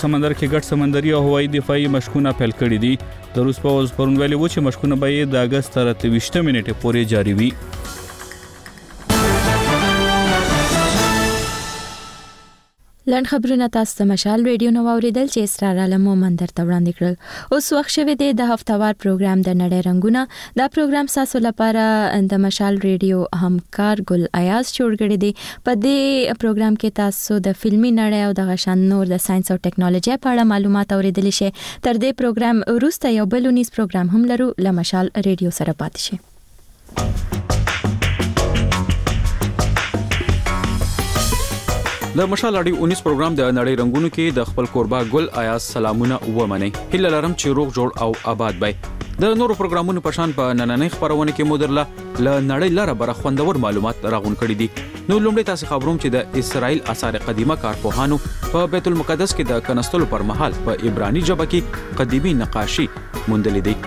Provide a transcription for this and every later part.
سمندر کې ګډ سمندري او هوایي دفاعي مشقونه پیل کړي دي. د روس پوځ پرون ویلي و چې مشقونه به د اگست تر 28 نیټې پورې جاري وي. لند خبرونه تاسو ته مشال ریډیو نو اوریدل چې اسرار عالم مومندر ته وړاندې کړل. اوس وخت شوه د هفتوار پروګرام د نړۍ رنگونه. دا پروګرام تاسو لپاره د مشال ریډیو همکار ګل ایاز جوړ کړی دی. په دې پروګرام کې تاسو د فلمي نړۍ او د غشن نور د ساينس او ټکنالوژي په اړه معلومات اوریدلی شئ. تر دې پروګرام وروسته یو بل ونیس پروګرام هم لرو. له مشال ریډیو سره پاتې شئ. د مشال اړیو 19 پروګرام د نړۍ رنگونو کې د خپل کوربا ګل ایاز سلامونه ومني. هیله لرم چې روغ جوړ او آباد وي. د نورو پروګرامونو په شان په نننۍ خبرونه کې مودرله ل نړۍ لاره بر خوندور معلومات راغون کړي دي. نو لومړی تاسو خبروم چې د اسرائیل آثار قدیمه کارپوهانو په بیت المقدس کې د کنستلو پر مهال په عبرانی ژبه کې قدیمی نقاشي موندلې دي.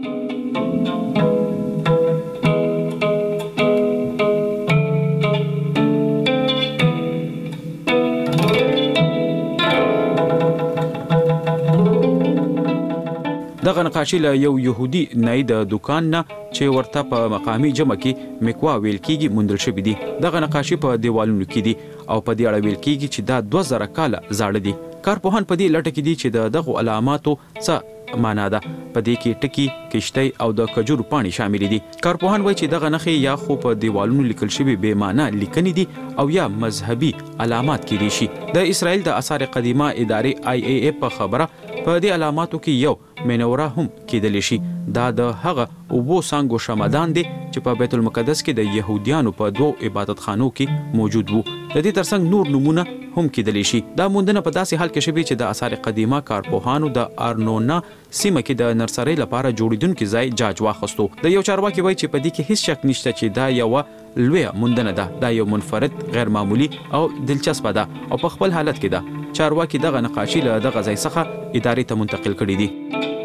دغه نقاشي له یو يهودي نه د دکان نه چې ورته په مقامي جمع کې میکوا ویل کیږي موندل شوی دي. دغه نقاشي په دیوالونو کې دي او په دې اړه ویل کیږي چې دا 2000 کاله زاړه دي. کارپوهان په دې لټه کې دي چې دغه علاماتو څه معنا ده. په دې کې ټکی، کشتۍ او د کجورو پاڼې شامل دي. کارپوهان وایي چې دغه نښې یا خو په دیوالونو لیکل شوی بې معنا لیکنې دي او یا مذهبي علامات کې دي شي. د اسرائیل د آثار قدیمه ادارې IAA په خبره په دې علاماتو کې یو منوره هم کېدلی شي. دا د هغه اوبو سانګو شمدان دی چې په بیت المقدس کې د يهوديانو په دوو عبادتخانو کې موجود وو. د دې ترڅنګ نور نمونه هم کېدلی شي. دا موندنه په داسې حال کې شوی چې د آثار قدیمه کارپوهانو د ارنونا سیمه کې د نرسرۍ لپاره جوړیدونکو ځای جاج واخستو. د یو چارواکي وایي چې په دې کې هیڅ شک نشته چې دا یو لوی موندنه ده. دا یو منفرد، غیر معمولی او دلچسپه ده او په خپل حالت کې ده. چارواکي دغه نقاشي له دغه ځای څخه ادارې ته منتقل کړي دي.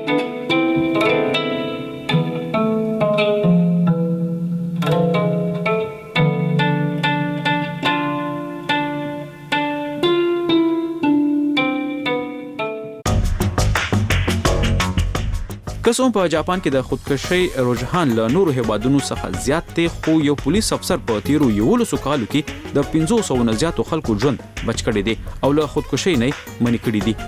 کسوم په جاپان کې د خودکشي رجحان له نورو هیوادونو څخه زیات دی، خو یو پولیس افسر په تیرو 11 کالو کې د 500 نه زیاتو خلکو ژوند بچ کړی دی او له خودکشي نه منع کړی دی.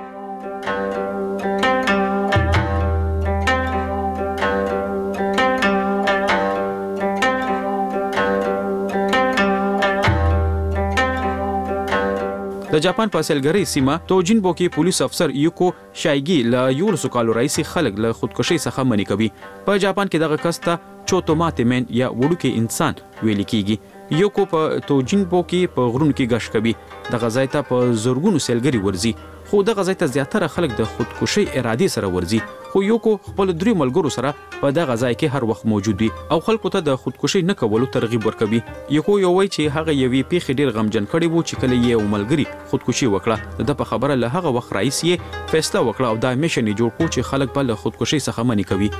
د جاپان په سلګری سیمه توجینبو کې پولیس افسر یوکو شایګي له 11 کالو راځي خلک له خودکشي څخه منع کوي. په جاپان کې دغه کس ته چوتوماته من یا وړوکی انسان ویل کیږي. یوکو په توجینبو کې په غرونو کې غش کوي. دغه ځای ته په زورګونو سلګری ورځي، خو دغه ځای ته زیاتره خلک د خودکشي ارادي سره ورځي. خو یوکو خپل درې ملګرو سره په دغه ځای کې هر وخت موجود وي او خلکو ته د خودکشي نه کولو ترغیب ورکوي. یوکو یو وایي چې هغه یوې پیښې ډیر غمجن کړي وو چې کله یې ملګری خودکشي وکړه. د په خبره له هغه وخت رئیس یې فیصله وکړه او دا میشن جوړ کړ چې خلک په له خودکشي څخه منع کوي.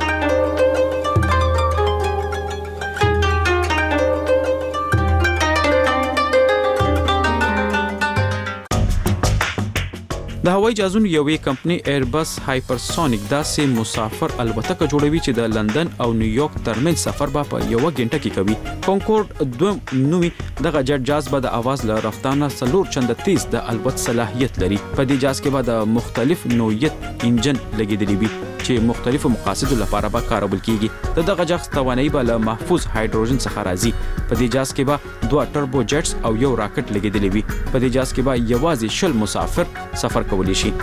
د هوایي جهازونو یوې کمپنی ایربس هایپرسونیک داسې مسافر الوتکه جوړوي چې د لندن او نیویارک ترمنځ سفر به په 1 غنټه کې کوي. کونکورډ 2 نومي دغه جټ جهاز به د اواز له رفتار نه 4 چنده تیز د الوت صلاحیت لري. په دې جهاز کې به د مختلف نوعیت انجن لګیدلی وي چې مختلفو مقاصدو لپاره به کارول کیږي. دغه جهاز توانایي به له محفوظ هایدروجن څخه راځي. په دې جهاز کې به 2 ټربو جټس او یو راکټ لګیدلی وي. په دې جهاز کې به یوازې 10 مسافر سفر کولی شي.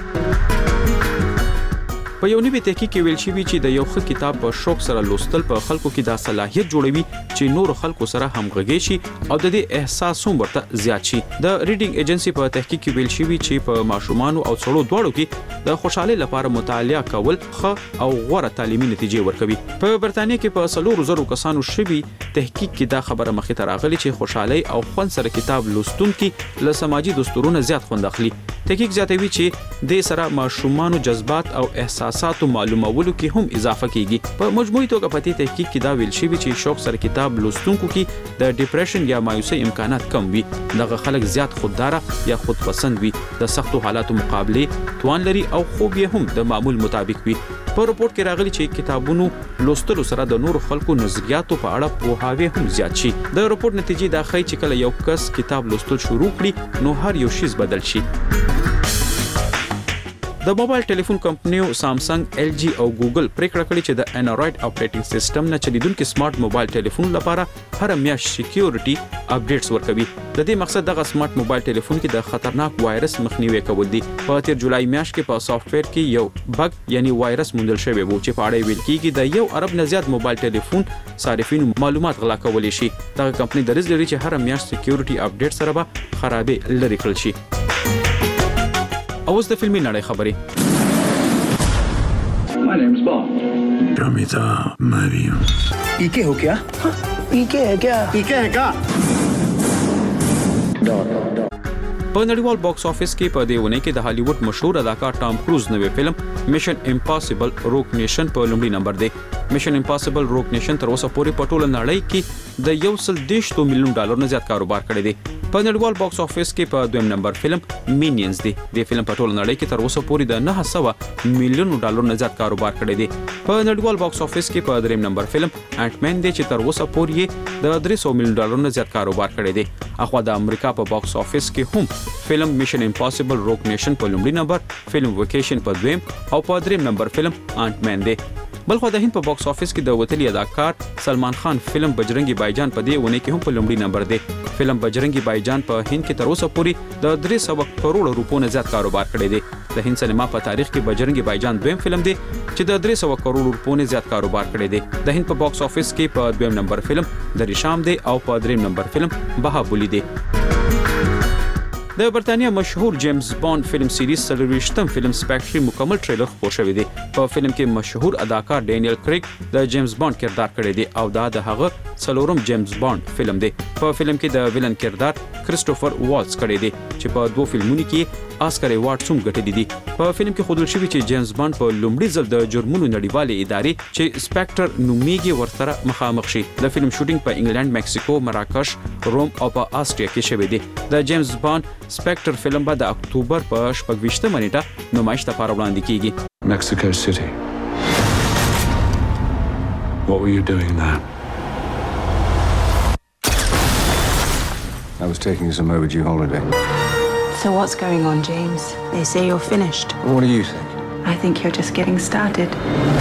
په یو نوي تحقیق کې ویل شوی چې د یو ښه کتاب په شوق سره لوستل په خلکو کې دا صلاحیت جوړوي چې نور خلکو سره همغږي شي او د دې احساس هم ورته زیات شي. د ریډینګ ایجنسی په تحقیق کې ویل شوی چې په ماشومان او څړو دواړو کې د خوشحالي لپاره مطالعه کول ښه او غوره تعلیمي نتیجې ورکوي. په برتانیې کې په 4,000 کسانو شوی تحقیق کې دا خبره مخې ته راغلي چې خوشحالي او خوند سره کتاب لوستونکي له سماجی دستورونو زیات خوند اخلي. تحقیق زیاتوي چې د سره ماشومان جذبات او احساس احساساتو معلومولو کې هم اضافه کیږي. په مجموعي توګه په دې تحقیق کې دا ویل شوی چې شوق سره کتاب لوستونکو کې د ډیپریشن یا مایوسۍ امکانات کم وي. دغه خلک زیات خوددار یا خودپسند وي، د سختو حالاتو مقابله توان لري او خوب یې هم د معمول مطابق وي. په رپورت کې راغلي چې کتابونو لوستلو سره د نورو خلکو نظریاتو په اړه پوهاوی هم زیات شي. د رپورت نتیجې دا ښیي چې کله یو کس کتاب لوستل شروع کړي نو هر یو شی بدل شي. د موبایل ټلیفون کمپنیو سامسنګ، ایل جی او ګوګل پریکړه کړې چې د انډراید اپریټینګ سیستم نه چلیدونکو سمارټ موبایل ټلیفون لپاره هر میاشت سکیورټي اپډیټس ورکوي. د دې مقصد دغه سمارټ موبایل ټلیفون کې د خطرناک وایرس مخنیوي کول دي. په تیر جولای میاشت کې په سافټویر کې یو بګ یعنی وایرس موندل شوی و چې په اړه ویل کېږي د 1 ارب نه زیات موبایل ټلیفون صارفین معلومات غلا کولی شي. دغه کمپنی درز لري چې هر میاشت سکیورټي اپډیټ سره به خرابې لري کړل شي. اوس د فلمي نړۍ خبرې. My name's Bond. Ramita Mariam. पीके हो क्या? पीके है क्या? पीके है क्या? په نړیوال باکس افیس کې په دې ونه کې د هالیوډ مشهور اداکار ټام کروز نوې فلم میشن امپاسبل روک نیشن په لومړي نمبر دی. میشن امپاسبل روک نیشن تر اوسه پورې په ټوله نړۍ کې د $130 میلیون نه زیات کاروبار کړی دی. په نړیوال باکس افیس کې په دویم نمبر فلم مینینز دی. د فلم په ټوله نړۍ کې تر اوسه پورې د $900 میلیون نه زیات کاروبار کړی دی. په نړیوال باکس افیس کې په دریم نمبر فلم انټ مین دی چې تر اوسه پورې د $300 میلیون نه زیات کاروبار کړی دی. اخوا د امریکا په باکس افیس کې هم فلم میشن امپاسبل روک نیشن په لومړي نمبر، فلم ویکیشن په دویم او په دریم نمبر فلم انټ مین دی. بلخو د هند په باکس افیس کې د وتلی اداکار سلمان خان فلم بجرنگی بایجان په دې ونه کې هم په لومړي نمبر دی. فلم بجرنگی بایجان په هند کې تر اوسه پورې د 300 کروڑ روپو نه زیات کاروبار کړی دی. د هند سینما په تاریخ کې بجرنگی بایجان دویم فلم دی چې د 300 کروڑ روپو نه زیات کاروبار کړی دی. د هند په باکس افیس کې په دویم نمبر فلم دریشام دی او په دریم نمبر فلم بهابلی دی. د برتانیا مشهور جیمز بانډ فلم سیریز 23م فلم سپیکټر مکمل ټریلر خپور شوی دی. په فلم کې مشهور اداکار ډینیل کریګ د جیمز بانډ کردار کړی دی او دا د هغه څلورم جیمز بانډ فلم دی. په فلم کې د ویلن کردار کریسټوفر والز کړی دی چې په دوه فلمونو کې آسکر ایوارډ هم ګټلی دي. په فلم کې ښودل شوی چې جیمز بانډ په لومړي ځل د جرمونو نړیوالې ادارې چې سپیکټر نومیږي ورسره مخامخ شي. د فلم شوټینګ په انګلند، میکسیکو، مراکش، روم او په آسټریا کې شوی دی. د جیمز بانډ سپیکټر فلم به د اکتوبر په 26 نیټه نمایش لپاره وړاندې کیږي. Mexico City. What were you doing there? I was taking some overdue holiday. So what's going on, James? They say you're finished. What do you think? I think you're just getting started.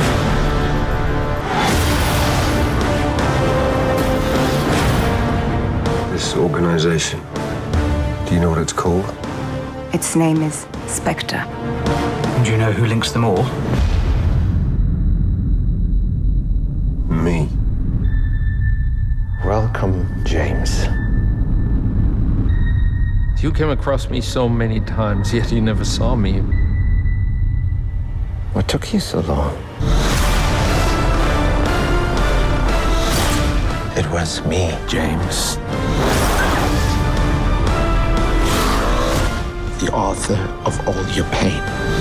This organization, do you know what it's called? Its name is Spectre. Do you know who links them all? Me. Welcome, James. You came across me so many times, yet you never saw me. What took you so long? It was me, James. The author of all your pain.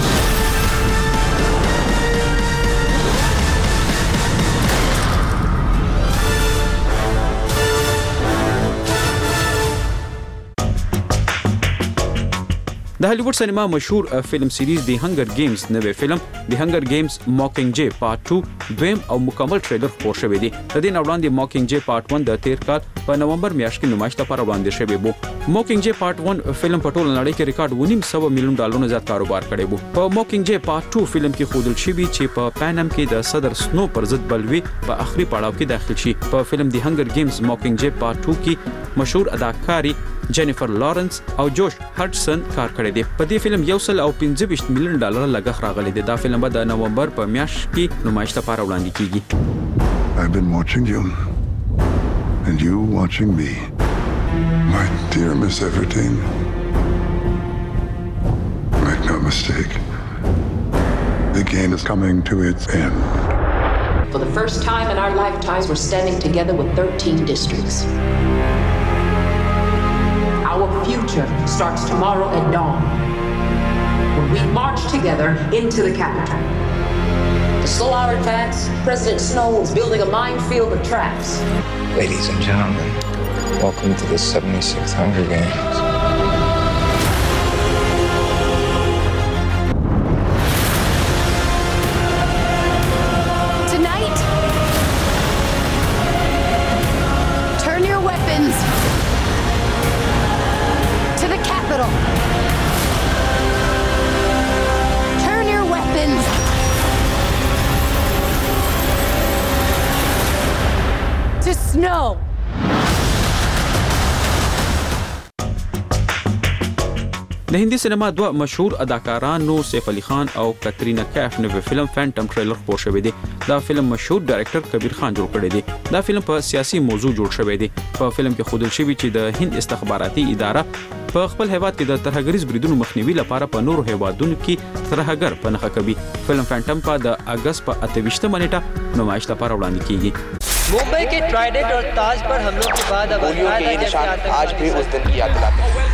د هالیوډ سینما مشهور فلم سیریز دی هنگر گیمز نوې فلم دی هنگر گیمز ماکینګ جے پارت 2 دویم او مکمل ټریلر خپور شوی دی. د دې نه وړاندې ماکینګ جے پارت 1 د 13 کال په نومبر میاشت کې نمایش لپاره وړاندې شوی وو. ماکینګ جے پارت 1 فلم په ټوله نړۍ کې ریکارډ $900 میلیون نه زیات کاروبار کړی وو. په ماکینګ جے پارت 2 فلم کې ښودل شوی چې په پانم کې د صدر سنو پر ضد بلوي په اخري پړاو کې داخل شي. په فلم دی هنگر گیمز ماکینګ جے پارت 2 کې مشهور اداکاری جینیفر لارنس او جوش هډسن کار کړی دی. په دې فلم $125 میلیون لګښت راغلی دی. دا فلم به د نومبر په میاشت کې نمایش لپاره وړاندې کیږي. I've been watching you, and you watching me. My dear Miss Everdean, make no mistake, the game is coming to its end. For the first time in our lifetimes, we're standing together with 13 districts. Our future starts tomorrow at dawn, when we march together into the capital. Slow hour attacks. President Snow is building a minefield of traps. Ladies and gentlemen, welcome to the 76th Hunger Games. Tonight, turn your weapons to the Capitol. Turn your weapons to Snow. د هندي سینما دوه مشهور اداکارانو سیف علي خان او کترینا کیف نوې فلم فینټم ټریلر خپور شوی دی. دا فلم مشهور ډایرکټر کبیر خان جوړ کړی دی. دا فلم په سیاسي موضوع جوړ شوی دی. په فلم کې ښودل شوی چې د هند استخباراتي اداره په خپل هیواد کې د ترهګریز بریدونو مخنیوي لپاره په نورو هیوادونو کې ترهګر پنهخه کوي. فلم فینټم په د اگست په 28 نیټه نمایش لپاره وړاندې کیږي. मुंबई के ट्राइडेंट और ताज पर हमलों के बाद अब गोलियों के निशान आज भी उस दिन की याद दिलाते हैं।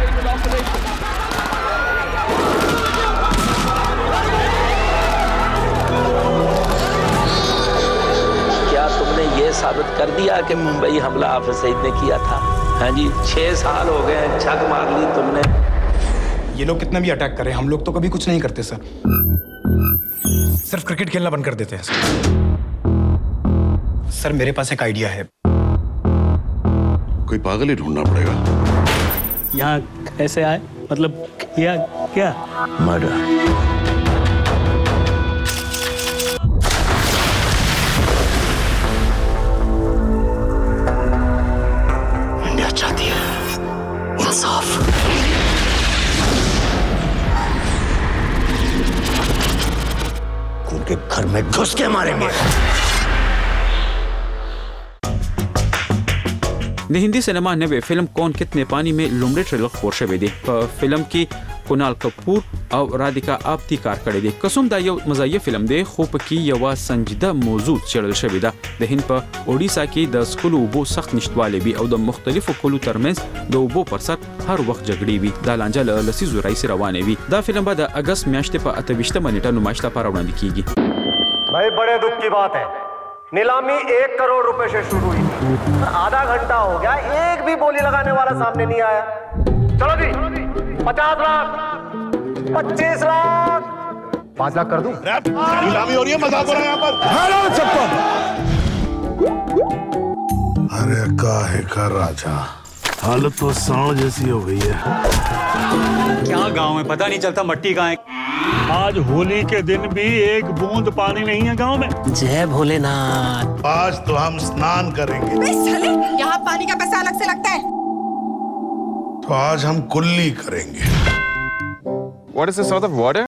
क्या तुमने ये साबित कर दिया कि मुंबई हमला हाफिज सईद ने किया था? हाँ जी, 6 साल हो गए, छक मार ली तुमने। ये लोग कितना भी अटैक करें, हम लोग तो कभी कुछ नहीं करते सर। सिर्फ क्रिकेट खेलना बंद कर देते हैं सर। मेरे पास एक आइडिया है। कोई पागल ही ढूंढना पड़ेगा। यहाँ कैसे आए? मतलब किया क्या? Murder. इंडिया चाहती है इंसाफ। उनके घर में घुस के मारेंगे। د هندي سینما نوې فلم کون کتنے پانی میں لومړی ټریلر خپور شوی دی. په فلم کې کونال کپور او رادیکا آپتی کار کړی دی. قسم دا یو مزاحیه فلم دی خو په کې یو سنجیده موضوع چړل شوی ده. د هند په اوډیسا کې د سکولو اوبو سخت نشټوالی وي او د مختلفو کلو ترمنځ د اوبو پر سر هر وخت جګړې وي. دا لانجه له لسیزو راځي روانه وي. دا فلم به د اگست میاشتې په 28 نیټه نمایش لپاره وړاندې کیږي. भाई बड़े दुख की बात है, नीलामी 1 करोड़ रुपए से शुरू हुई पर आधा घंटा हो गया, एक भी बोली लगाने वाला सामने नहीं आया। चलो जी 50 लाख, 25 लाख, 5 लाख कर दूं? नीलामी हो रही है, मजाक हो रहा है यहाँ पर। हेलो चप्पल। अरे काहे का राजा, हालत तो सांड जैसी हो गई है। क्या गांव में पता नहीं चलता मट्टी कहाँ है। आज होली के दिन भी एक बूंद पानी नहीं है गांव में। जय भोलेनाथ। आज तो हम स्नान करेंगे। यहाँ पानी का पैसा अलग से लगता है। तो आज हम कुल्ली करेंगे। What is this sort of water?